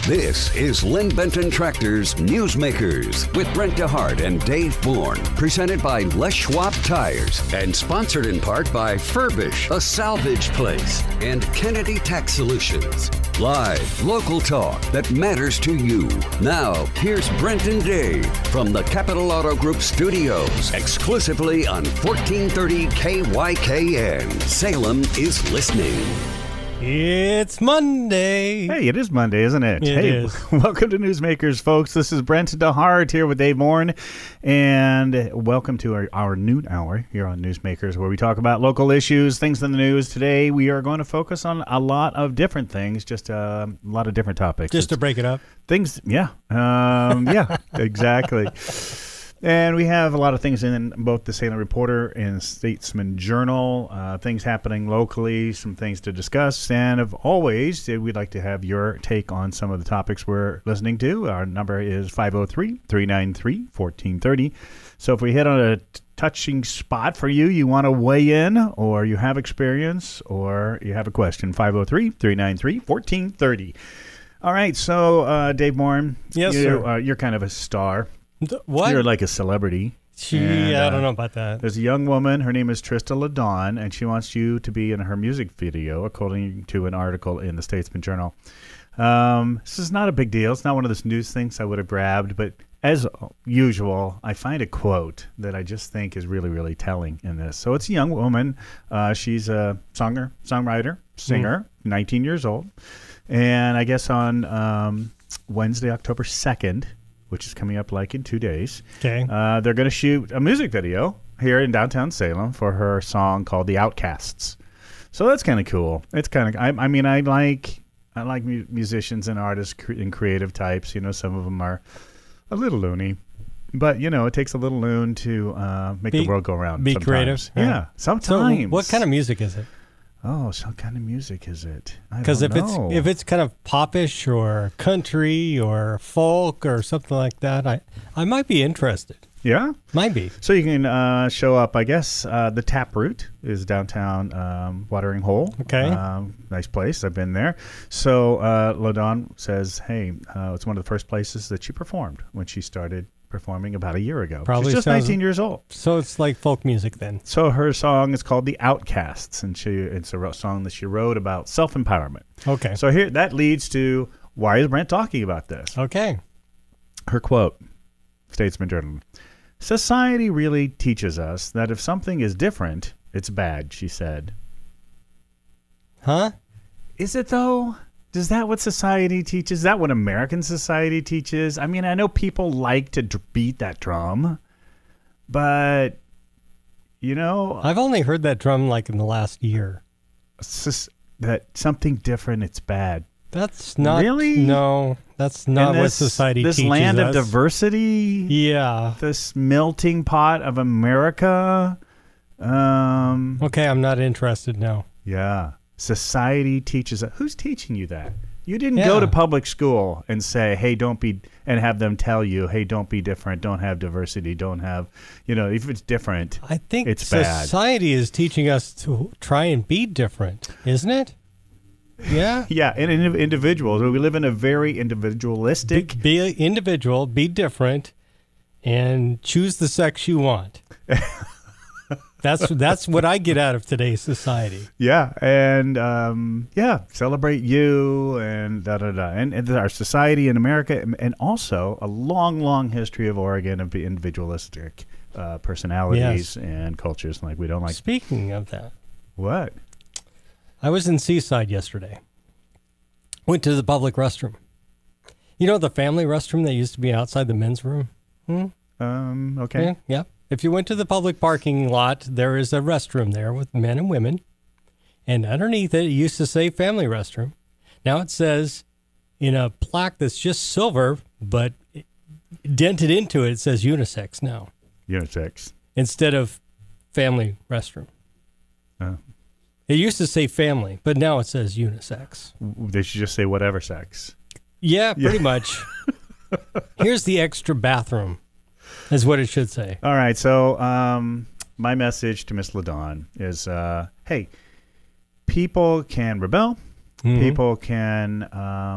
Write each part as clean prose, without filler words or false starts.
This is Lynn Benton Tractor's Newsmakers with Brent DeHart and Dave Bourne. Presented by Les Schwab Tires and sponsored in part by Furbish, a salvage place, and Kennedy Tax Solutions. Live, local talk that matters to you. Now, here's Brent and Dave from the Capital Auto Group studios, exclusively on 1430 KYKN. Salem is listening. It's Monday. Hey, it is Monday, isn't it? It is. Welcome to Newsmakers, folks. This is Brent DeHart here with Dave Bourne, and welcome to our noon hour here on Newsmakers, where we talk about local issues, things in the news. Today, we are going to focus on a lot of different things, just a lot of different topics. Just to break it up. Things, yeah. Yeah, exactly. And we have a lot of things in both the Salem Reporter and Statesman Journal, things happening locally, some things to discuss. And as always, we'd like to have your take on some of the topics we're listening to. Our number is 503-393-1430. So if we hit on a touching spot for you, you want to weigh in, or you have experience, or you have a question, 503-393-1430. All right, so Dave Bourne, yes, sir. You're kind of a star. What? You're like a celebrity. I don't know about that. There's a young woman. Her name is Trista LaDawn, and she wants you to be in her music video, according to an article in the Statesman Journal. This is not a big deal. It's not one of those news things I would have grabbed, but as usual, I find a quote that I just think is really, really telling in this. So it's a young woman. She's a songwriter, singer, 19 years old. And I guess on Wednesday, October 2nd, which is coming up like in 2 days. Okay. They're going to shoot a music video here in downtown Salem for her song called "The Outcasts." So that's kind of cool. It's kind of. I like musicians and artists and creative types. You know, some of them are a little loony, but you know, it takes a little loon to make the world go round. Be sometimes. creative. Yeah, sometimes. So what kind of music is it? Oh, some kind of music is it? Because if it's kind of popish or country or folk or something like that, I might be interested. Yeah? Might be. So you can show up, I guess, the Taproot is downtown Watering Hole. Okay. Nice place. I've been there. So LaDawn says, hey, it's one of the first places that she performed when she started performing about a year ago. Probably She's just 19 years old. So it's like folk music then. So her song is called "The Outcasts," and it's a song that she wrote about self-empowerment. Okay. So here that leads to, why is Brent talking about this? Okay. Her quote, Statesman Journal: "Society really teaches us that if something is different, it's bad," she said. Huh? Is it though? Is that what society teaches? Is that what American society teaches? I mean, I know people like to beat that drum, but, you know... I've only heard that drum like in the last year. That something different, it's bad. That's not... Really? No, that's not what society teaches us. This land of diversity? Yeah. This melting pot of America? Okay, I'm not interested now. Yeah. Society teaches us. Who's teaching you that? You didn't go to public school and say, hey, don't be, and have them tell you, hey, don't be different, don't have diversity, don't have, you know, if it's different, I think it's bad. Society is teaching us to try and be different, isn't it? Yeah? Yeah, and individuals. We live in a very individualistic. Be an individual, be different, and choose the sex you want. That's what I get out of today's society. Yeah, and celebrate you and da-da-da. And our society in America, and also a long, long history of Oregon of individualistic personalities and cultures. Like, we don't like... Speaking of that. What? I was in Seaside yesterday. Went to the public restroom. You know the family restroom that used to be outside the men's room? Okay. Yeah. If you went to the public parking lot, there is a restroom there with men and women. And underneath it used to say family restroom. Now it says in a plaque that's just silver, but dented into it, it says unisex now. Unisex. Instead of family restroom. Oh. It used to say family, but now it says unisex. They should just say whatever sex. Yeah, pretty much. Here's the extra bathroom, is what it should say. All right, so my message to Miss LaDawn is, hey, people can rebel. Mm-hmm. People can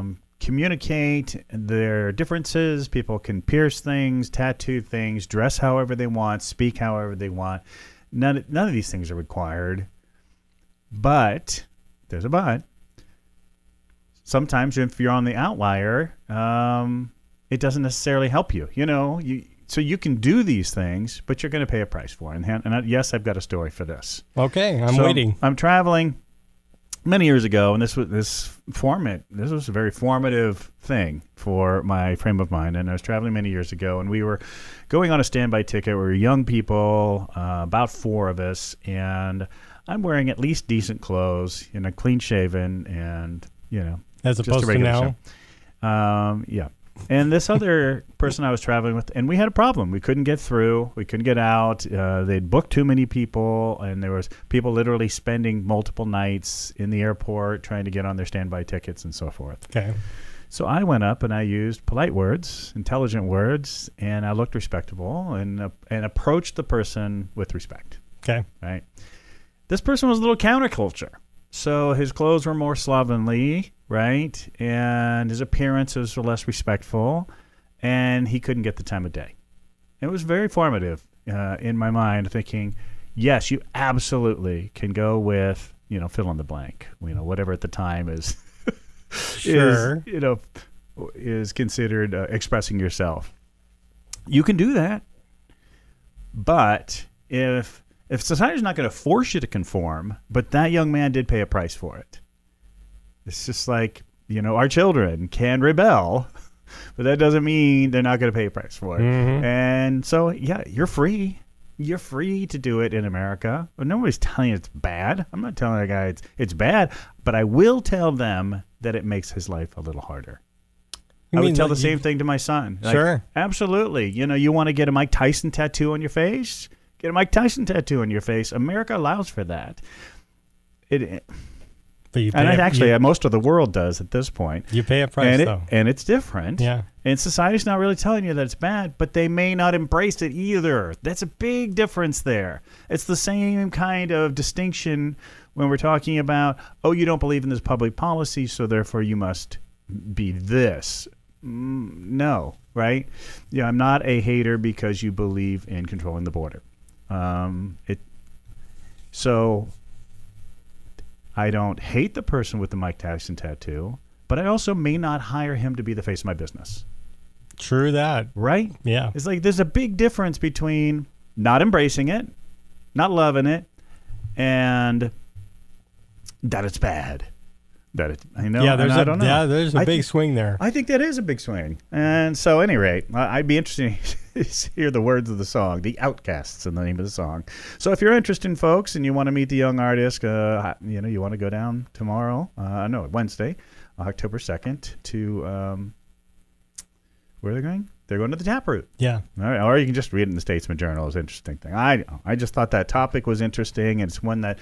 communicate their differences. People can pierce things, tattoo things, dress however they want, speak however they want. None of these things are required. But, there's a but. Sometimes if you're on the outlier, it doesn't necessarily help you. So you can do these things, but you're going to pay a price for it. And yes, I've got a story for this. Okay, I'm waiting. I'm traveling many years ago, and this was a very formative thing for my frame of mind. And I was traveling many years ago, and we were going on a standby ticket. We were young people, about 4 of us, and I'm wearing at least decent clothes, clean shaven, and as just opposed a regular to now. yeah. And this other person I was traveling with, and we had a problem. We couldn't get through. We couldn't get out. They'd booked too many people, and there was people literally spending multiple nights in the airport trying to get on their standby tickets and so forth. Okay. So I went up and I used polite words, intelligent words, and I looked respectable and approached the person with respect. Okay. Right. This person was a little counterculture. So his clothes were more slovenly, right? And his appearances were less respectful, and he couldn't get the time of day. It was very formative in my mind, thinking, yes, you absolutely can go with, fill in the blank, whatever at the time is, sure. is considered expressing yourself. You can do that, but if society's not going to force you to conform, but that young man did pay a price for it. It's just like, our children can rebel, but that doesn't mean they're not going to pay a price for it. Mm-hmm. And so, yeah, you're free. You're free to do it in America. But nobody's telling you it's bad. I'm not telling a guy it's bad, but I will tell them that it makes his life a little harder. I would tell the same thing to my son. Sure. Absolutely. You want to get a Mike Tyson tattoo on your face? Get a Mike Tyson tattoo on your face. America allows for that. Most of the world does at this point. You pay a price, though. And it's different. Yeah. And society's not really telling you that it's bad, but they may not embrace it either. That's a big difference there. It's the same kind of distinction when we're talking about, you don't believe in this public policy, so therefore you must be this. No, right? Yeah, I'm not a hater because you believe in controlling the border. So I don't hate the person with the Mike Tyson tattoo, but I also may not hire him to be the face of my business. True that. Right? Yeah. It's like there's a big difference between not embracing it, not loving it, and that it's bad. I know. Yeah, I don't know. Yeah, there's a big swing there. I think that is a big swing. And so, at any rate, I'd be interested to hear the words of the song. The Outcasts in the name of the song. So, if you're interested, folks, and you want to meet the young artist, you want to go down tomorrow, Wednesday, October 2nd, to where are they going? They're going to the Taproot. Yeah. All right. Or you can just read it in the Statesman Journal. It's an interesting thing. I just thought that topic was interesting, and it's one that,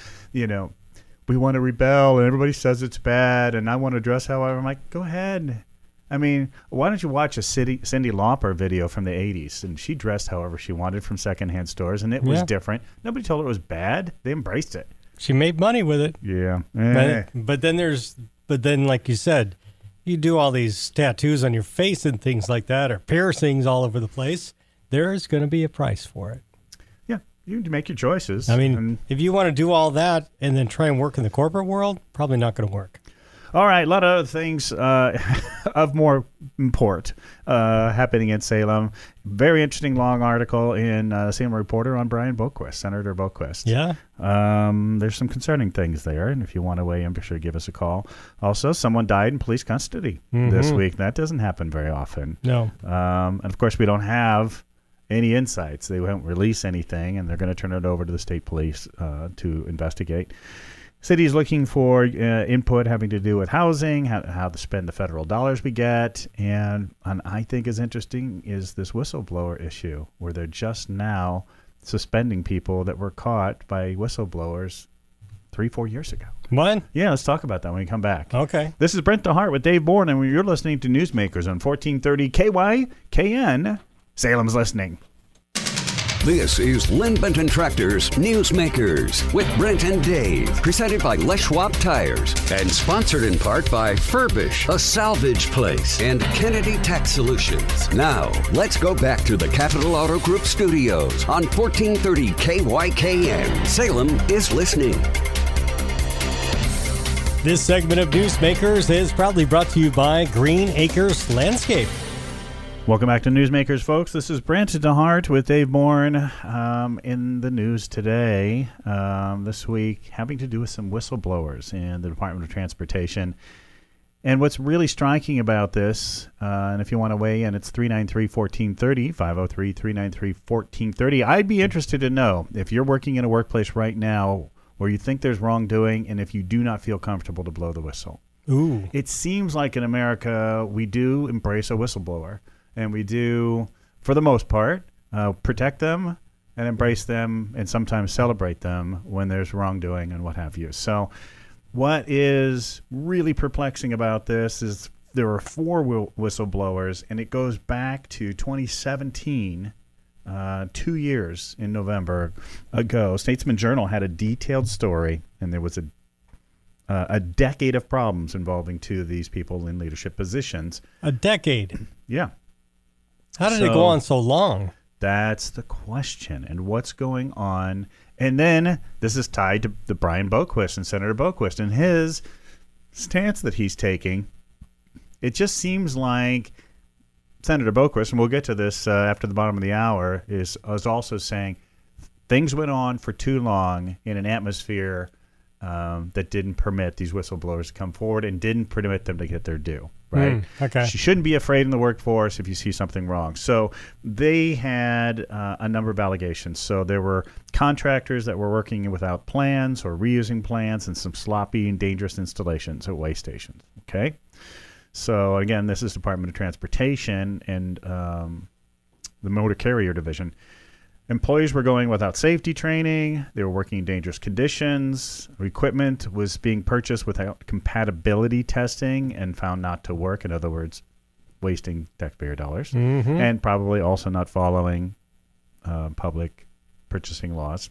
we want to rebel, and everybody says it's bad, and I want to dress however. I'm like, go ahead. I mean, why don't you watch a Cyndi Lauper video from the 80s? And she dressed however she wanted from secondhand stores, and it was different. Nobody told her it was bad. They embraced it. She made money with it. Yeah. But then, like you said, you do all these tattoos on your face and things like that, or piercings all over the place. There's going to be a price for it. You can make your choices. I mean, if you want to do all that and then try and work in the corporate world, probably not going to work. All right, a lot of other things of more import happening in Salem. Very interesting long article in Salem Reporter on Brian Boquist, Senator Boquist. Yeah. There's some concerning things there, and if you want to weigh in, be sure to give us a call. Also, someone died in police custody this week. That doesn't happen very often. No. And, of course, we don't have any insights. They won't release anything, and they're going to turn it over to the state police to investigate. City is looking for input having to do with housing, how to spend the federal dollars we get, and I think is interesting is this whistleblower issue, where they're just now suspending people that were caught by whistleblowers 3-4 years ago. What? Yeah, let's talk about that when we come back. Okay. This is Brent DeHart with Dave Bourne, and you're listening to Newsmakers on 1430 KYKN. Salem's listening. This is Lynn Benton Tractors Newsmakers with Brent and Dave, presented by Les Schwab Tires and sponsored in part by Furbish, a salvage place, and Kennedy Tax Solutions. Now, let's go back to the Capital Auto Group studios on 1430 KYKN. Salem is listening. This segment of Newsmakers is proudly brought to you by Green Acres Landscape. Welcome back to Newsmakers, folks. This is Brent DeHart with Dave Bourne. In the news today, this week, having to do with some whistleblowers in the Department of Transportation. And what's really striking about this, and if you want to weigh in, it's 393-1430, 503-393-1430. I'd be interested to know if you're working in a workplace right now where you think there's wrongdoing and if you do not feel comfortable to blow the whistle. Ooh. It seems like in America we do embrace a whistleblower. And we do, for the most part, protect them and embrace them and sometimes celebrate them when there's wrongdoing and what have you. So what is really perplexing about this is there are 4 whistleblowers, and it goes back to 2017, 2 years in November ago. Statesman Journal had a detailed story, and there was a decade of problems involving 2 of these people in leadership positions. A decade? Yeah. How did it go on so long? That's the question. And what's going on? And then this is tied to the Brian Boquist and Senator Boquist and his stance that he's taking. It just seems like Senator Boquist, and we'll get to this after the bottom of the hour, is also saying things went on for too long in an atmosphere that didn't permit these whistleblowers to come forward and didn't permit them to get their due. Right. Okay. You shouldn't be afraid in the workforce if you see something wrong. So they had a number of allegations. So there were contractors that were working without plans or reusing plans and some sloppy and dangerous installations at way stations. Okay. So again, this is Department of Transportation and the Motor Carrier Division. Employees were going without safety training. They were working in dangerous conditions. Equipment was being purchased without compatibility testing and found not to work. In other words, wasting taxpayer dollars. Mm-hmm. And probably also not following public purchasing laws.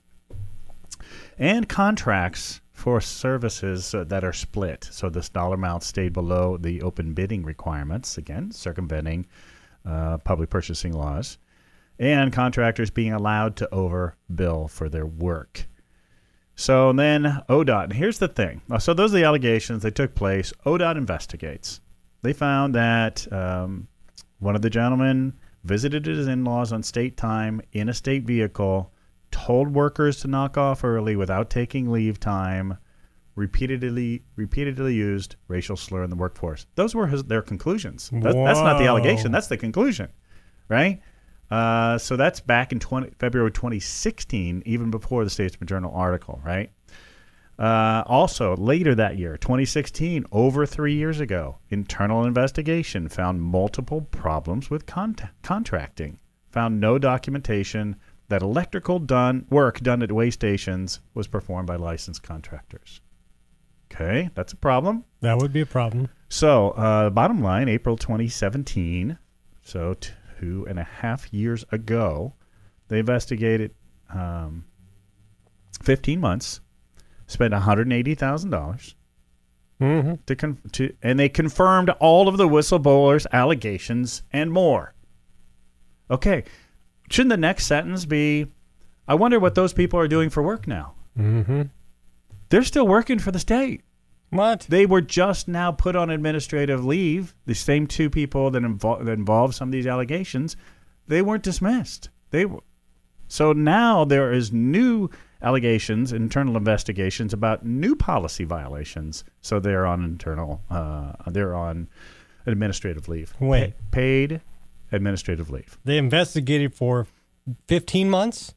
And contracts for services that are split. So this dollar amount stayed below the open bidding requirements. Again, circumventing public purchasing laws. And contractors being allowed to overbill for their work. So then ODOT, and here's the thing. So those are the allegations that took place. ODOT investigates. They found that one of the gentlemen visited his in-laws on state time in a state vehicle, told workers to knock off early without taking leave time, repeatedly used racial slur in the workforce. Those were their conclusions. That's not the allegation. That's the conclusion, right? So that's back in February 2016, even before the Statesman Journal article, right? Also, later that year, 2016, over 3 years ago, internal investigation found multiple problems with contracting, found no documentation that electrical work done at way stations was performed by licensed contractors. Okay, that's a problem. That would be a problem. So, bottom line, April 2017, so 2.5 years ago, they investigated 15 months, spent $180,000, and they confirmed all of the whistleblowers' allegations and more. Okay, shouldn't the next sentence be, I wonder what those people are doing for work now? Mm-hmm. They're still working for the state. What? They were just now put on administrative leave. The same 2 people that involved some of these allegations, they weren't dismissed. So now there is new allegations, internal investigations about new policy violations. So they're on they're on administrative leave. Wait. Paid administrative leave. They investigated for 15 months,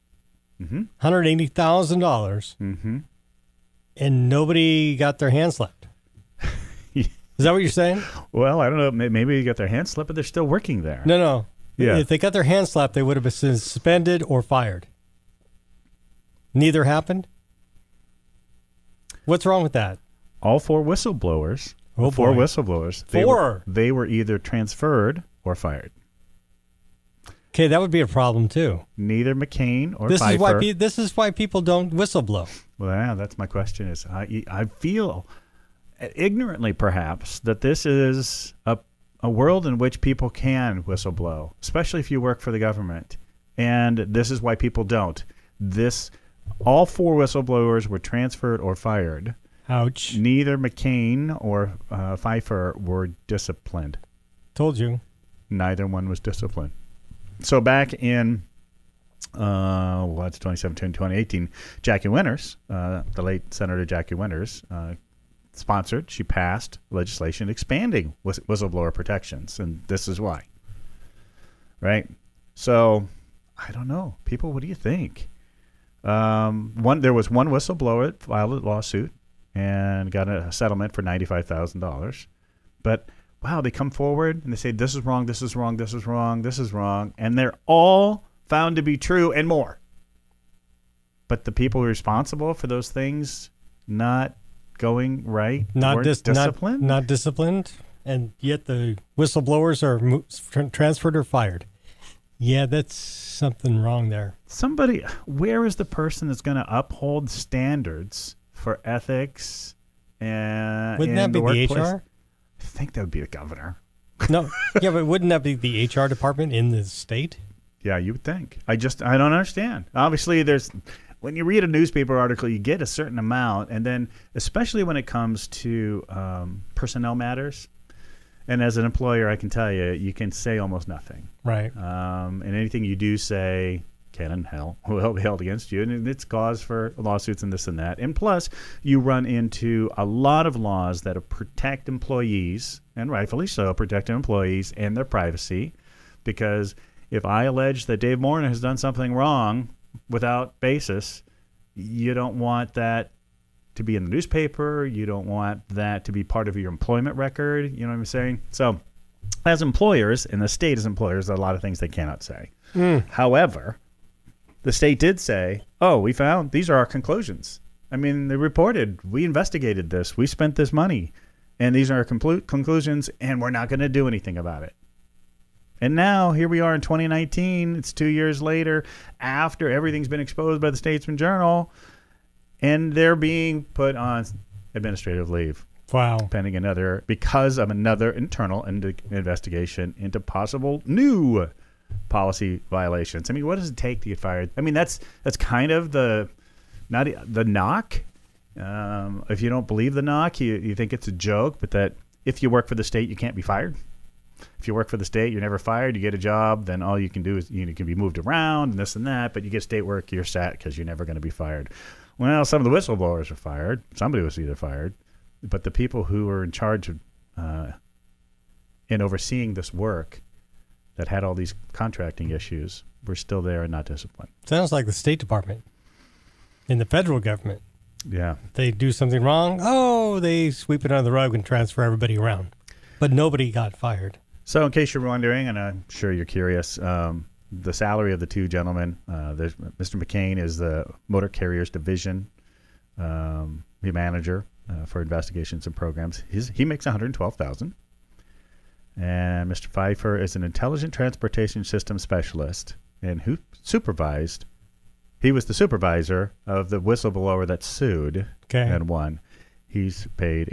$180,000. Mm-hmm. And nobody got their hand slapped. Is that what you're saying? Well, I don't know. Maybe they got their hand slapped, but they're still working there. No. Yeah. If they got their hand slapped, they would have been suspended or fired. Neither happened? What's wrong with that? All 4 whistleblowers. Oh, 4 boy. whistleblowers. They were either transferred or fired. Okay, that would be a problem too. Neither McCain or This Pfeiffer. this is why people don't whistleblow. Well, yeah, that's my question. Is I feel ignorantly, perhaps, that this is a world in which people can whistleblow, especially if you work for the government. And this is why people don't. All 4 whistleblowers were transferred or fired. Ouch. Neither McCain or Pfeiffer were disciplined. Told you. Neither one was disciplined. So back in 2017, 2018, Jackie Winters, the late Senator Jackie Winters, she passed legislation expanding whistleblower protections, and this is why. Right? So, I don't know. People, what do you think? There was one whistleblower that filed a lawsuit and got a settlement for $95,000. But, wow, they come forward and they say, this is wrong, this is wrong, this is wrong, this is wrong, and they're all found to be true and more. But the people responsible for those things not going right, not disciplined? Not disciplined, and yet the whistleblowers are transferred or fired. Yeah, that's something wrong there. Where is the person that's going to uphold standards for ethics and wouldn't that be the HR? I think that would be the governor. No, yeah, but wouldn't that be the HR department in the state? Yeah, you would think. I don't understand. Obviously, when you read a newspaper article, you get a certain amount, and then especially when it comes to personnel matters, and as an employer, I can tell you, you can say almost nothing. Right. And anything you do say can and will be held against you, and it's cause for lawsuits and this and that. And plus, you run into a lot of laws that protect employees, and rightfully so, protect employees and their privacy, because if I allege that Dave Morin has done something wrong without basis, you don't want that to be in the newspaper. You don't want that to be part of your employment record. You know what I'm saying? So as employers, and the state as employers, there are a lot of things they cannot say. However, the state did say, we found these are our conclusions. I mean, they reported, we investigated this, we spent this money, and these are our conclusions, and we're not going to do anything about it. And now, here we are in 2019, it's 2 years later, after everything's been exposed by the Statesman Journal, and they're being put on administrative leave. Wow. Because of another internal investigation into possible new policy violations. I mean, what does it take to get fired? I mean, that's kind of the knock. If you don't believe the knock, you think it's a joke, but that if you work for the state, you can't be fired. If you work for the state, you're never fired. You get a job, then all you can do is you can be moved around and this and that, but you get state work, you're set because you're never going to be fired. Well, some of the whistleblowers are fired. Somebody was either fired, but the people who were in charge of in overseeing this work that had all these contracting issues were still there and not disciplined. Sounds like the State Department in the federal government. Yeah. They do something wrong. They sweep it under the rug and transfer everybody around. But nobody got fired. So in case you're wondering, and I'm sure you're curious, the salary of the two gentlemen, Mr. McCain is the Motor Carriers Division manager for investigations and programs. He makes $112,000. And Mr. Pfeiffer is an intelligent transportation system specialist, and he was the supervisor of the whistleblower that sued and won. He's paid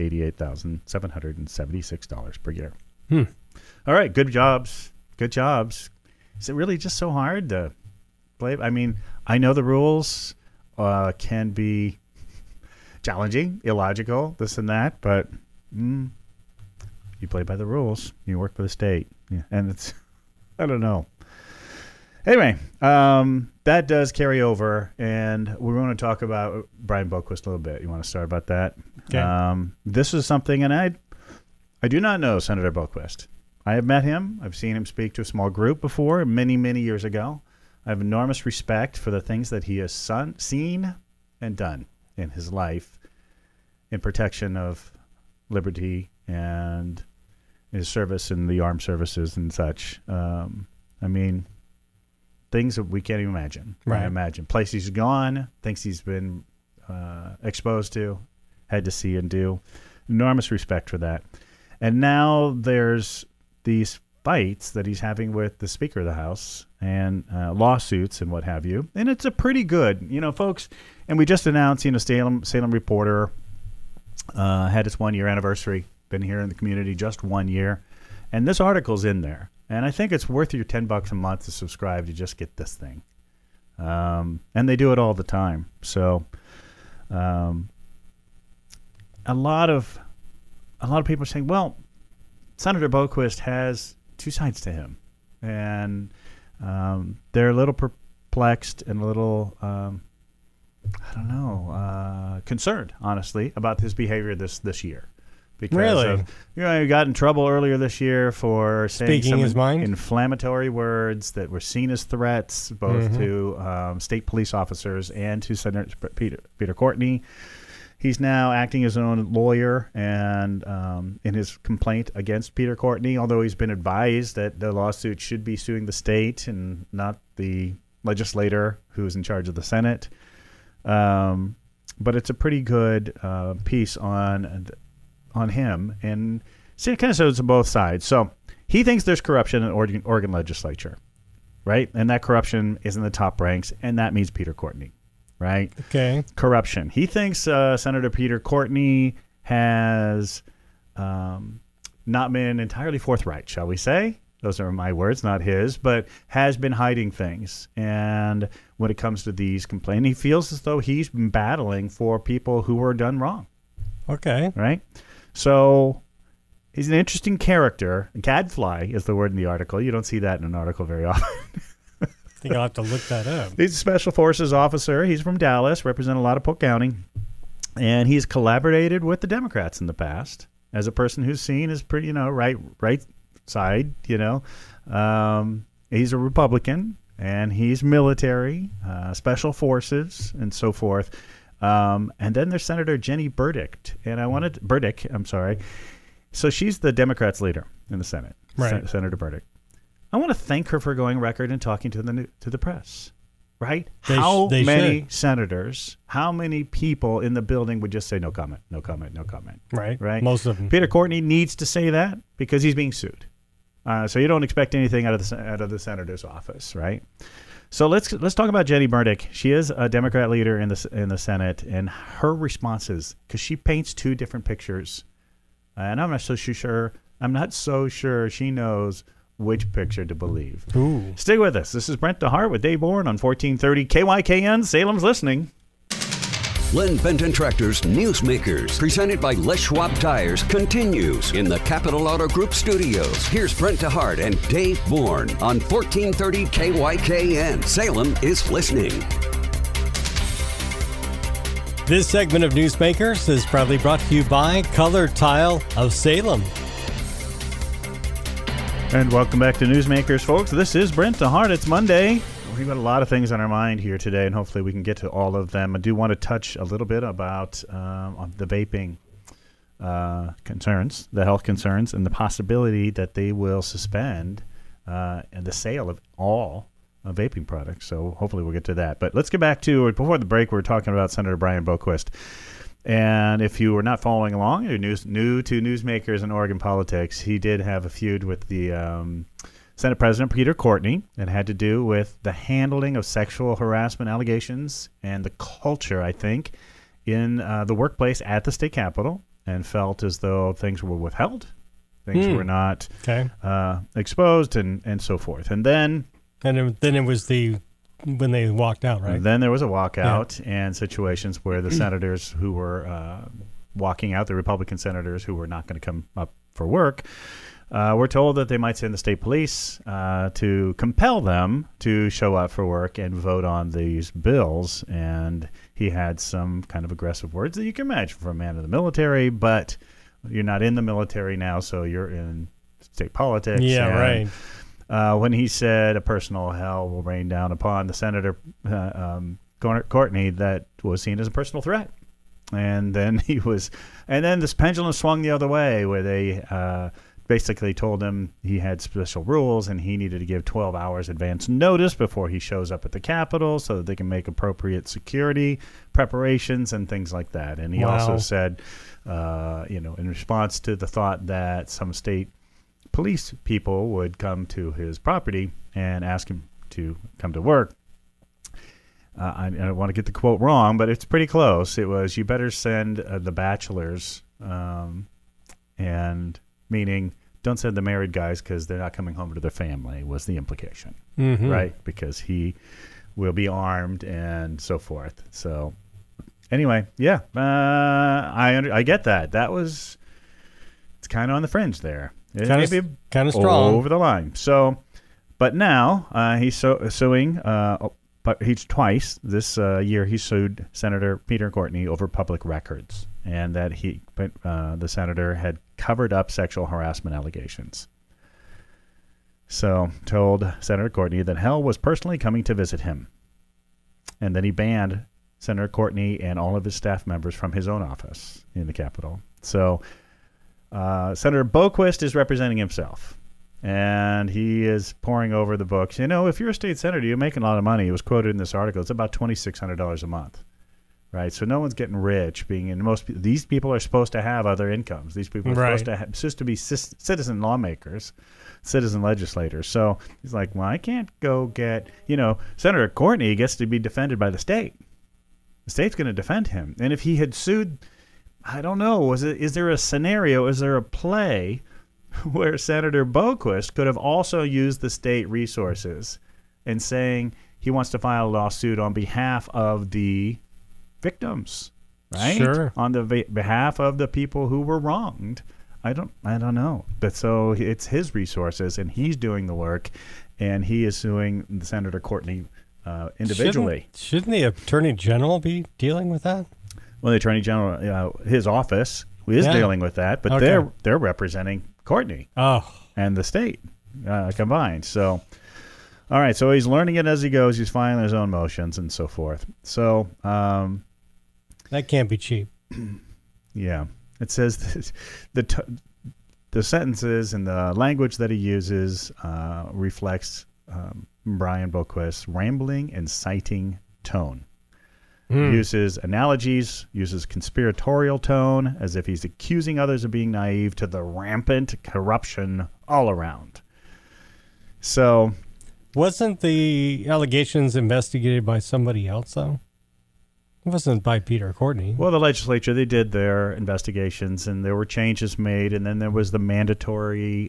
$88,776 per year. All right, good jobs. Good jobs. Is it really just so hard to play? I mean, I know the rules can be challenging, illogical, this and that, but you play by the rules. You work for the state. Yeah, and it's, I don't know. Anyway, that does carry over, and we're going to talk about Brian Boquist a little bit. You want to start about that? Okay. This is something, and I do not know Senator Boquist. I have met him. I've seen him speak to a small group before, many, many years ago. I have enormous respect for the things that he has seen and done in his life in protection of liberty and his service in the armed services and such. I mean, things that we can't even imagine. Right. Imagine. Places he's gone, things he's been exposed to, had to see and do. Enormous respect for that. And now there's these fights that he's having with the Speaker of the House and lawsuits and what have you. And it's a pretty good, folks. And we just announced, Salem Reporter had its 1 year anniversary. Been here in the community just 1 year, and this article's in there. And I think it's worth your $10 a month to subscribe to just get this thing. And they do it all the time. So, a lot of people are saying, well, Senator Boquist has two sides to him, and they're a little perplexed and a little, concerned, honestly, about his behavior this year. Because really? He got in trouble earlier this year for saying Speaking his mind? Inflammatory words that were seen as threats, both to state police officers and to Senator Peter Courtney. He's now acting as his own lawyer and in his complaint against Peter Courtney, although he's been advised that the lawsuit should be suing the state and not the legislator who's in charge of the Senate. But it's a pretty good piece on him, and it kind of shows on both sides. So he thinks there's corruption in the Oregon legislature, right? And that corruption is in the top ranks, and that means Peter Courtney, right? Okay. Corruption. He thinks Senator Peter Courtney has not been entirely forthright, shall we say? Those are my words, not his, but has been hiding things. And when it comes to these complaints, he feels as though he's been battling for people who were done wrong. Okay. Right? So he's an interesting character. Gadfly is the word in the article. You don't see that in an article very often. I think I'll have to look that up. He's a special forces officer. He's from Dallas, represent a lot of Polk County. And he's collaborated with the Democrats in the past as a person who's seen as pretty, right side, He's a Republican, and he's military, special forces, and so forth. And then there's Senator Jenny Burdick, So she's the Democrats' leader in the Senate, right? Senator Burdick. I want to thank her for going record and talking to the press, right? How many senators, how many people in the building would just say no comment, no comment, no comment? Right. Most of them. Peter Courtney needs to say that because he's being sued. So you don't expect anything out of the senator's office, right? So let's talk about Jenny Burdick. She is a Democrat leader in the Senate, and her responses, because she paints two different pictures, and I'm not so sure she knows which picture to believe. Ooh. Stay with us. This is Brent DeHart with Dave Bourne on 1430 KYKN. Salem's listening. Len Benton Tractor's Newsmakers, presented by Les Schwab Tires, continues in the Capital Auto Group studios. Here's Brent DeHart and Dave Bourne on 1430 KYKN. Salem is listening. This segment of Newsmakers is proudly brought to you by Color Tile of Salem. And welcome back to Newsmakers, folks. This is Brent DeHart. It's Monday. We've got a lot of things on our mind here today, and hopefully we can get to all of them. I do want to touch a little bit about the vaping concerns, the health concerns, and the possibility that they will suspend the sale of all vaping products. So hopefully we'll get to that. But let's get back to, before the break, we were talking about Senator Brian Boquist. And if you were not following along, you're new to Newsmakers in Oregon politics, he did have a feud with the Senate President Peter Courtney. It had to do with the handling of sexual harassment allegations and the culture, I think, in the workplace at the state capitol, and felt as though things were withheld, things were not exposed, and so forth. And then it was when they walked out, right? Then there was a walkout and situations where the senators who were walking out, the Republican senators who were not going to come up for work, were told that they might send the state police to compel them to show up for work and vote on these bills. And he had some kind of aggressive words that you can imagine for a man in the military, but you're not in the military now, so you're in state politics. Yeah, right. When he said a personal hell will rain down upon the Senator Courtney, that was seen as a personal threat. And then this pendulum swung the other way, where they basically told him he had special rules and he needed to give 12 hours advance notice before he shows up at the Capitol so that they can make appropriate security preparations and things like that. And he also said, in response to the thought that some state police people would come to his property and ask him to come to work. I don't want to get the quote wrong, but it's pretty close. It was, "You better send the bachelors," and meaning don't send the married guys because they're not coming home to their family, was the implication, right? Because he will be armed and so forth. So anyway, yeah, I get that. It's kind of on the fringe there. Kind of strong. Over the line. So, but now he's suing. But he's twice this year he sued Senator Peter Courtney over public records, and that the senator had covered up sexual harassment allegations. So told Senator Courtney that hell was personally coming to visit him, and then he banned Senator Courtney and all of his staff members from his own office in the Capitol. So Senator Boquist is representing himself. And he is poring over the books. You know, if you're a state senator, you're making a lot of money. It was quoted in this article. It's about $2,600 a month, right? So no one's getting rich. These people are supposed to have other incomes. These people are supposed to be citizen lawmakers, citizen legislators. So he's like, well, I can't go get, Senator Courtney gets to be defended by the state. The state's going to defend him. And if he had sued, I don't know, is there a scenario, is there a play where Senator Boquist could have also used the state resources and saying he wants to file a lawsuit on behalf of the victims, right? Sure. On the behalf of the people who were wronged. I don't know. But so it's his resources, and he's doing the work, and he is suing Senator Courtney individually. Shouldn't the Attorney General be dealing with that? Well, the Attorney General, his office is dealing with that, but they're representing Courtney and the state combined. So, all right. So he's learning it as he goes. He's filing his own motions and so forth. So that can't be cheap. Yeah, it says the sentences and the language that he uses reflects Brian Boquist's rambling and citing tone. Uses analogies, uses conspiratorial tone, as if he's accusing others of being naive to the rampant corruption all around. So, wasn't the allegations investigated by somebody else, though? It wasn't by Peter Courtney. Well, the legislature, they did their investigations, and there were changes made, and then there was the mandatory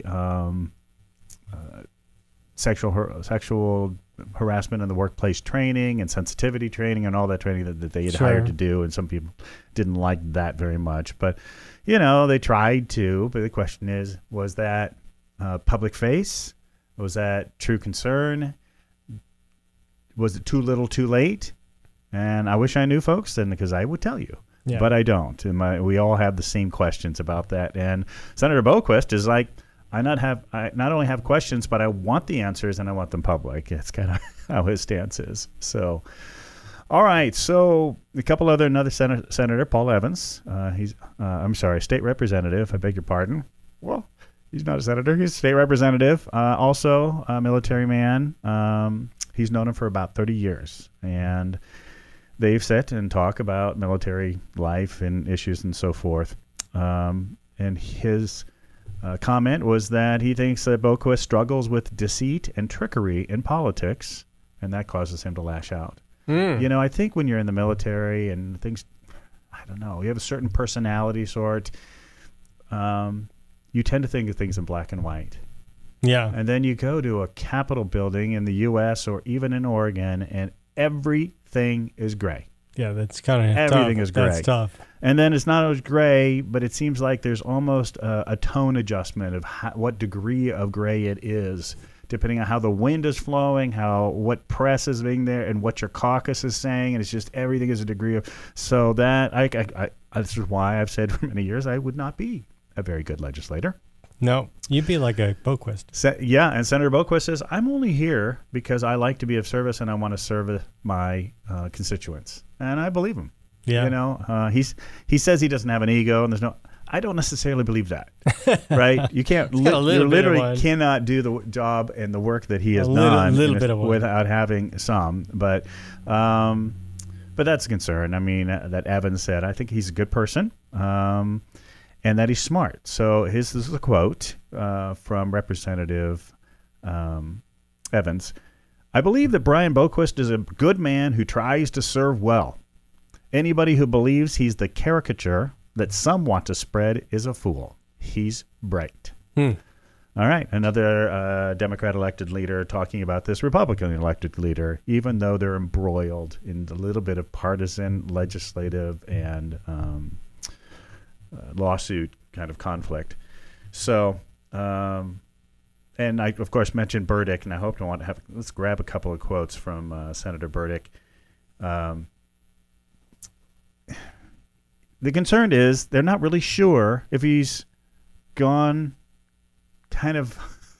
sexual harassment in the workplace training and sensitivity training and all that training that they had hired to do, and some people didn't like that very much. But, they tried to. But the question is, was that public face? Was that true concern? Was it too little too late? And I wish I knew, folks, because I would tell you. Yeah. But I don't. And we all have the same questions about that. And Senator Boquist is like, I not only have questions, but I want the answers, and I want them public. It's kind of how his stance is. So, all right. So another senator, Paul Evans. State representative. I beg your pardon. Well, he's not a senator. He's a state representative. Also a military man. He's known him for about 30 years, and they've sat and talk about military life and issues and so forth. And his comment was that he thinks that Boquist struggles with deceit and trickery in politics, and that causes him to lash out. I think when you're in the military and things, I don't know, you have a certain personality sort, you tend to think of things in black and white. Yeah. And then you go to a Capitol building in the U.S. or even in Oregon, and everything is gray. Yeah, that's kind of everything is gray. That's tough. And then it's not always gray, but it seems like there's almost a tone adjustment of what degree of gray it is, depending on how the wind is flowing, what press is being there, and what your caucus is saying. And it's just everything is a degree of. So that this is why I've said for many years I would not be a very good legislator. No, you'd be like a Boquist. And Senator Boquist says, I'm only here because I like to be of service and I want to serve my constituents. And I believe him. Yeah. He says he doesn't have an ego, and I don't necessarily believe that, right? You can't, you literally cannot do the job and the work that he has done without having some. But that's a concern. I mean, that Evans said, I think he's a good person. and that he's smart. So this is a quote from Representative Evans. I believe that Brian Boquist is a good man who tries to serve well. Anybody who believes he's the caricature that some want to spread is a fool. He's bright. All right, another Democrat elected leader talking about this Republican elected leader, even though they're embroiled in a little bit of partisan, legislative, and lawsuit kind of conflict. So, and I, of course, mentioned Burdick, and I hope to want to have. Let's grab a couple of quotes from Senator Burdick. The concern is they're not really sure if he's gone kind of,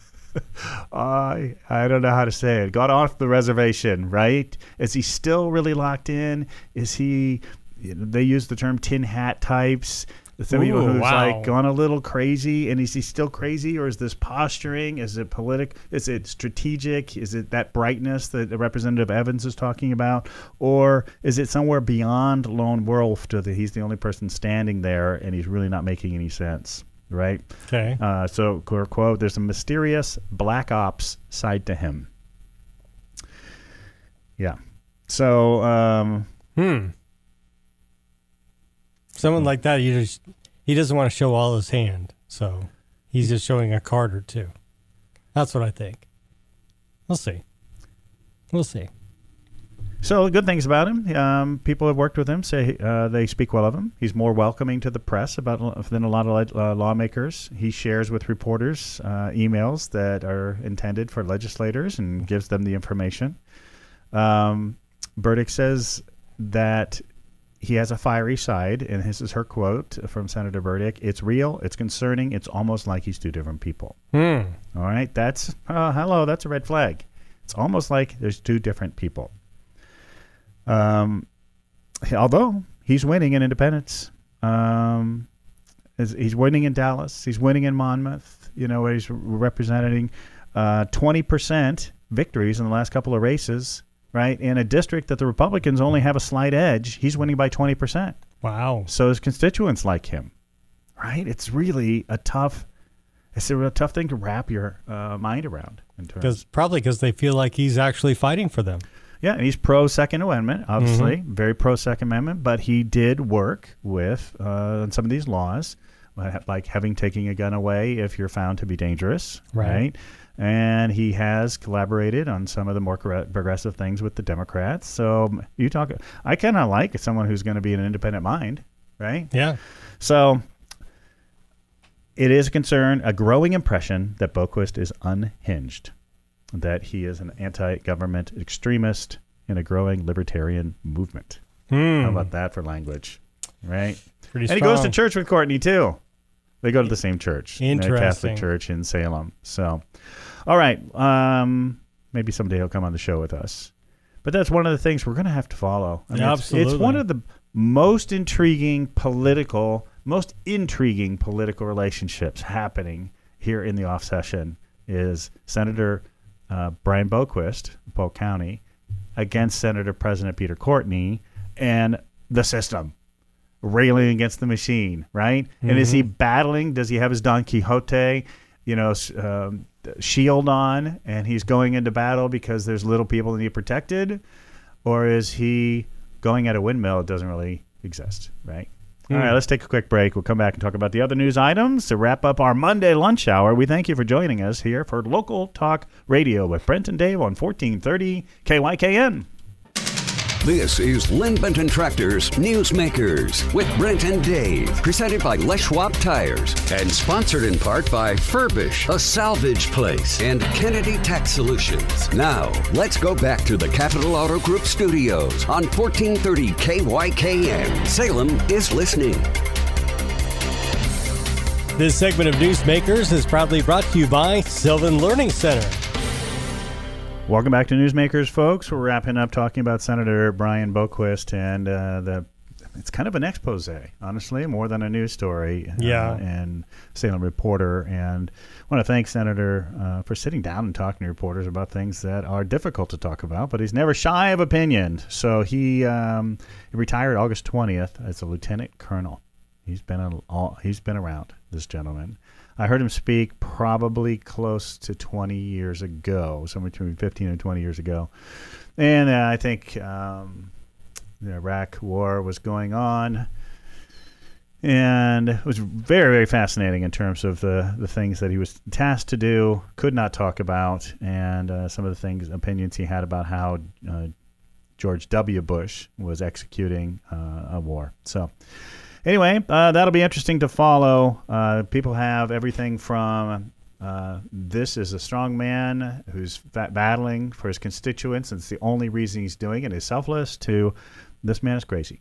I don't know how to say it, got off the reservation, right? Is he still really locked in? Is he, they use the term tin hat types. Some people who's like gone a little crazy, and is he still crazy, or is this posturing? Is it politic? Is it strategic? Is it that brightness that Representative Evans is talking about, or is it somewhere beyond lone wolf to that he's the only person standing there and he's really not making any sense, right? Okay. So quote: "There's a mysterious black ops side to him." Yeah. So. Someone like that, he doesn't want to show all his hand, so he's just showing a card or two. That's what I think. We'll see. So the good things about him, people who have worked with him say they speak well of him. He's more welcoming to the press than a lot of lawmakers. He shares with reporters emails that are intended for legislators and gives them the information. Burdick says that he has a fiery side, and this is her quote from Senator Burdick. "It's real, it's concerning, it's almost like he's two different people." All right, that's hello, that's a red flag. It's almost like there's two different people. Although he's winning in independents. He's winning in Dallas, he's winning in Monmouth, where he's representing 20% victories in the last couple of races. Right, in a district that the Republicans only have a slight edge, he's winning by 20%. Wow! So his constituents like him, right? It's really a tough thing to wrap your mind around. Probably because they feel like he's actually fighting for them. Yeah, and he's pro Second Amendment, obviously, very pro Second Amendment. But he did work with on some of these laws, like taking a gun away if you're found to be dangerous, right? And he has collaborated on some of the more progressive things with the Democrats. So I kind of like someone who's going to be an independent mind, right? Yeah. So it is a concern, a growing impression that Boquist is unhinged, that he is an anti-government extremist in a growing libertarian movement. How about that for language, right? Pretty strong. And he goes to church with Courtney, too. They go to the same church, Interesting. The Catholic Church in Salem. So, all right, maybe someday he'll come on the show with us. But that's one of the things we're going to have to follow. I mean, absolutely. It's one of the most intriguing political relationships happening here in the off session is Senator Brian Boquist, Polk County, against Senator President Peter Courtney and the system. Railing against the machine, right? And is he battling? Does he have his Don Quixote, shield on, and he's going into battle because there's little people that need protected? Or is he going at a windmill that doesn't really exist, right? All right, let's take a quick break. We'll come back and talk about the other news items to wrap up our Monday lunch hour. We thank you for joining us here for Local Talk Radio with Brent and Dave on 1430 KYKN. This is Lynn Benton Tractor's Newsmakers with Brent and Dave, presented by Les Schwab Tires and sponsored in part by Furbish, a salvage place, and Kennedy Tax Solutions. Now, let's go back to the Capital Auto Group studios on 1430 KYKN. Salem is listening. This segment of Newsmakers is proudly brought to you by Sylvan Learning Center. Welcome back to Newsmakers, folks. We're wrapping up talking about Senator Brian Boquist and it's kind of an expose, honestly, more than a news story. And Salem Reporter. And I want to thank Senator for sitting down and talking to reporters about things that are difficult to talk about, but he's never shy of opinion. So he retired August 20th as a lieutenant colonel. He's been around, this gentleman. I heard him speak probably close to 20 years ago, somewhere between 15 and 20 years ago. And I think the Iraq War was going on. And it was very, very fascinating in terms of the things that he was tasked to do, could not talk about, and some of the opinions he had about how George W. Bush was executing a war. So anyway, that'll be interesting to follow. People have everything from this is a strong man who's battling for his constituents, and it's the only reason he's doing it is selfless, to this man is crazy.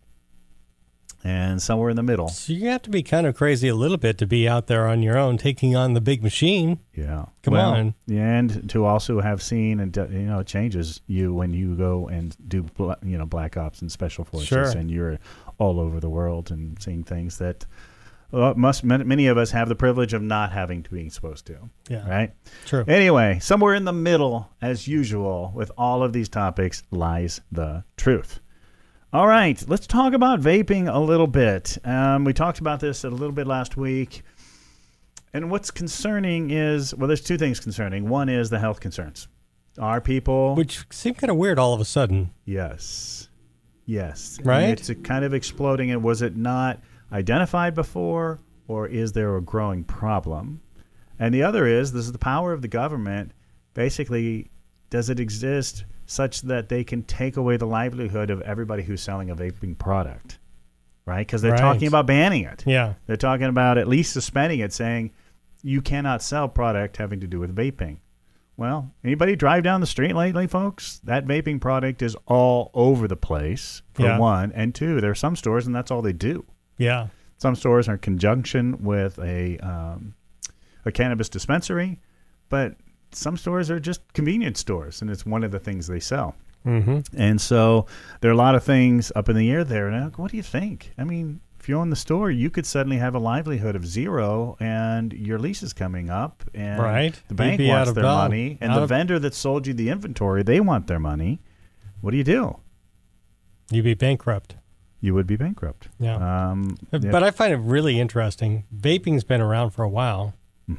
And somewhere in the middle. So you have to be kind of crazy a little bit to be out there on your own taking on the big machine. Yeah. Come on. And to also have seen, and it changes you when you go and do black ops and special forces. Sure. And you're all over the world and seeing things that many of us have the privilege of not having to be exposed to. Yeah. Right? True. Anyway, somewhere in the middle, as usual, with all of these topics, lies the truth. All right, let's talk about vaping a little bit. We talked about this a little bit last week. And what's concerning is, well, there's two things concerning. One is the health concerns. Are people... Which seemed kind of weird all of a sudden. Yes. Right? And it's kind of exploding. And was it not identified before, or is there a growing problem? And the other is, this is the power of the government. Basically, does it exist such that they can take away the livelihood of everybody who's selling a vaping product, right? Because they're talking about banning it. Yeah. They're talking about at least suspending it, saying you cannot sell product having to do with vaping. Well, anybody drive down the street lately, folks? That vaping product is all over the place, for one. And two, there are some stores, and that's all they do. Yeah. Some stores are in conjunction with a cannabis dispensary, but some stores are just convenience stores, and it's one of the things they sell. Mm-hmm. And so there are a lot of things up in the air there. Now, what do you think? I mean, if you own the store, you could suddenly have a livelihood of zero, and your lease is coming up, and the bank wants their money, and the vendor that sold you the inventory, they want their money. What do you do? You'd be bankrupt. You would be bankrupt. Yeah. But I find it really interesting. Vaping's been around for a while,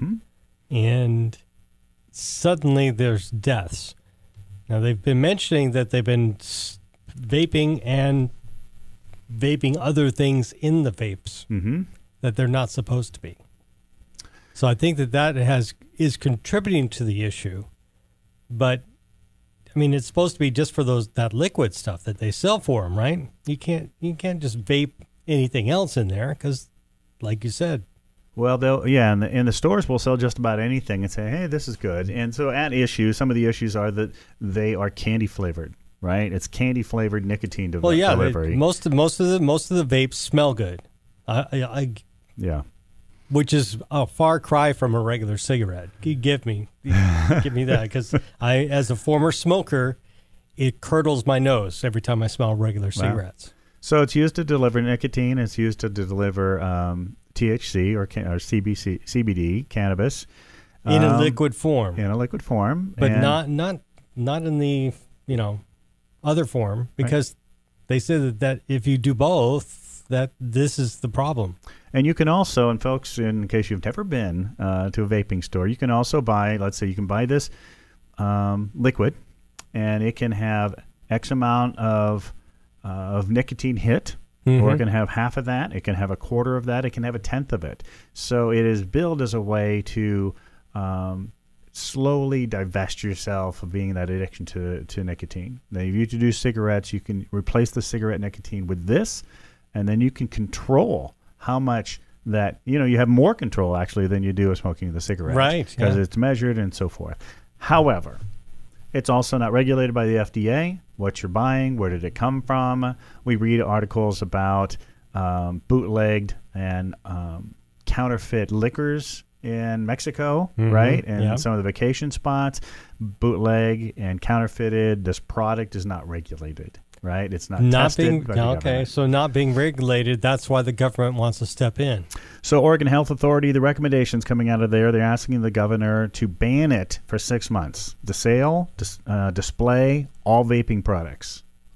and suddenly there's deaths. Now, they've been mentioning that they've been vaping and vaping other things in the vapes that they're not supposed to be. So I think that is contributing to the issue. But, I mean, it's supposed to be just for that liquid stuff that they sell for them, right? You can't just vape anything else in there because, like you said, well, and the stores will sell just about anything and say, hey, this is good. And so at issue, some of the issues are that they are candy flavored, right? It's candy flavored nicotine delivery. Most of the vapes smell good. Which is a far cry from a regular cigarette. Give me that, because as a former smoker, it curdles my nose every time I smell regular cigarettes. So it's used to deliver nicotine. It's used to deliver THC or CBD, cannabis, in a liquid form. But not in the other form, because they said that if you do both, that this is the problem. And you can also, and folks, in case you've never been to a vaping store, you can also buy. Let's say you can buy this liquid, and it can have X amount of nicotine hit. Or it can have half of that. It can have a quarter of that. It can have a tenth of it. So it is billed as a way to slowly divest yourself of being that addiction to nicotine. Now, if you do cigarettes, you can replace the cigarette nicotine with this, and then you can control how much that, you have more control actually than you do of smoking the cigarette. Right. Because it's measured and so forth. However, it's also not regulated by the FDA. What you're buying, where did it come from? We read articles about bootlegged and counterfeit liquors in Mexico, right? And some of the vacation spots, bootleg and counterfeited. This product is not regulated, right? It's not tested by the government. So not being regulated, that's why the government wants to step in. So Oregon Health Authority, the recommendations coming out of there, they're asking the governor to ban it for 6 months. The sale, display, all vaping products.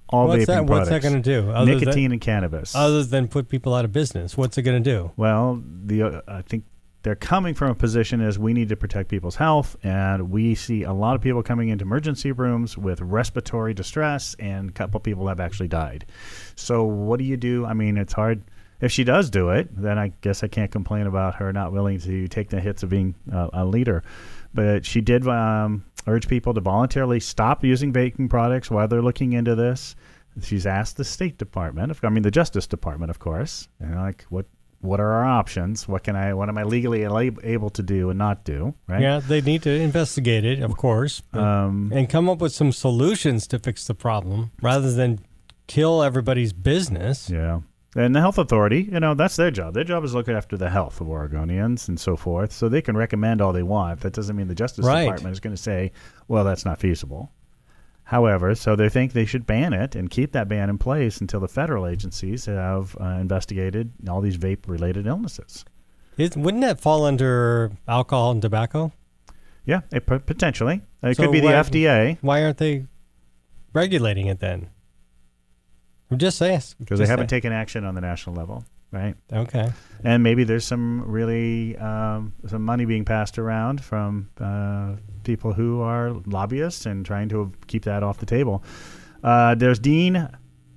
all What's vaping that? products. What's that going to do? Nicotine and cannabis. Other than put people out of business, what's it going to do? Well, I think they're coming from a position as we need to protect people's health, and we see a lot of people coming into emergency rooms with respiratory distress, and a couple people have actually died. So what do you do? I mean, it's hard. If she does do it, then I guess I can't complain about her not willing to take the hits of being a leader. But she did urge people to voluntarily stop using vaping products while they're looking into this. She's asked the State Department, the Justice Department, of course, like what are our options? What am I legally able to do and not do? Right? Yeah, they need to investigate it, of course, and come up with some solutions to fix the problem rather than kill everybody's business. Yeah. And the health authority, that's their job. Their job is looking after the health of Oregonians and so forth. So they can recommend all they want. That doesn't mean the Justice Department is going to say, well, that's not feasible. However, so they think they should ban it and keep that ban in place until the federal agencies have investigated all these vape-related illnesses. Wouldn't that fall under alcohol and tobacco? Yeah, potentially. It could be the FDA. Why aren't they regulating it then? I'm just saying. Because they haven't taken action on the national level, right? Okay. And maybe there's some really some money being passed around from people who are lobbyists and trying to keep that off the table. There's Dean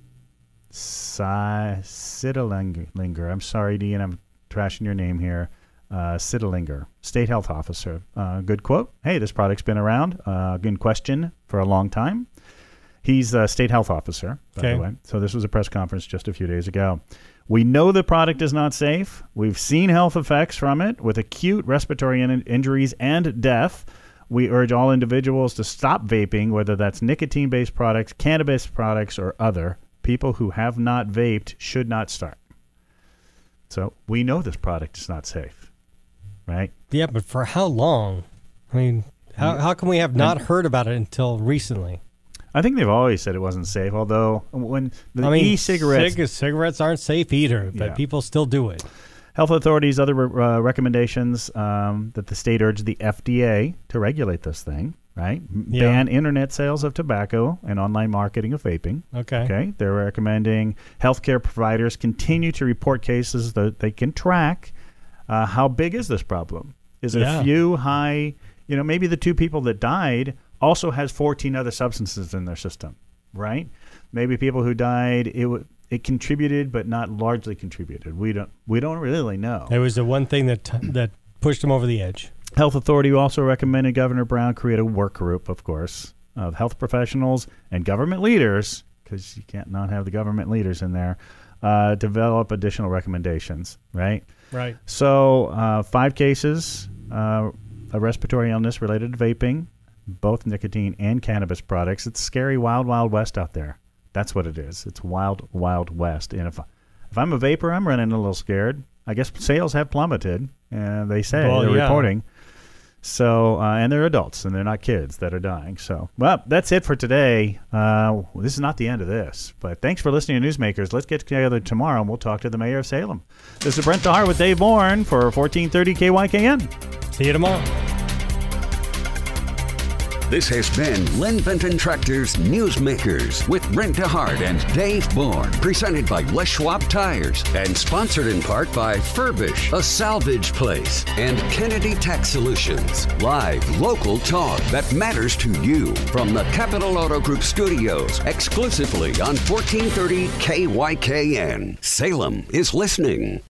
Sittlinger. I'm sorry, Dean, I'm trashing your name here. Sittlinger, State Health Officer. Good quote. Hey, this product's been around. Good question for a long time. He's a state health officer, by the way. So this was a press conference just a few days ago. We know the product is not safe. We've seen health effects from it with acute respiratory injuries and death. We urge all individuals to stop vaping, whether that's nicotine-based products, cannabis products, or other. People who have not vaped should not start. So we know this product is not safe, right? Yeah, but for how long? I mean, how can we have not heard about it until recently? I think they've always said it wasn't safe, although when e-cigarettes... Cigarettes aren't safe either, but people still do it. Health authorities' other recommendations that the state urged the FDA to regulate this thing, right? Yeah. Ban internet sales of tobacco and online marketing of vaping. Okay. They're recommending healthcare providers continue to report cases that they can track. How big is this problem? Is it a few high... maybe the two people that died also has 14 other substances in their system, right? Maybe people who died, it contributed, but not largely contributed. We don't really know. It was the one thing that pushed them over the edge. Health Authority also recommended Governor Brown create a work group, of course, of health professionals and government leaders, because you can't not have the government leaders in there, develop additional recommendations, right? Right. So 5 cases of respiratory illness related to vaping, both nicotine and cannabis products. It's scary, wild, wild west out there. That's what it is. It's wild, wild west. And if I'm a vapor, I'm running a little scared. I guess sales have plummeted, and they say they're reporting. So, and they're adults, and they're not kids that are dying. So, well, that's it for today. This is not the end of this, but thanks for listening to Newsmakers. Let's get together tomorrow, and we'll talk to the mayor of Salem. This is Brent DeHart with Dave Bourne for 1430 KYKN. See you tomorrow. This has been Lynn Benton Tractor's Newsmakers with Brent DeHart and Dave Bourne, presented by Les Schwab Tires and sponsored in part by Furbish, a salvage place, and Kennedy Tax Solutions. Live local talk that matters to you from the Capital Auto Group studios, exclusively on 1430 KYKN. Salem is listening.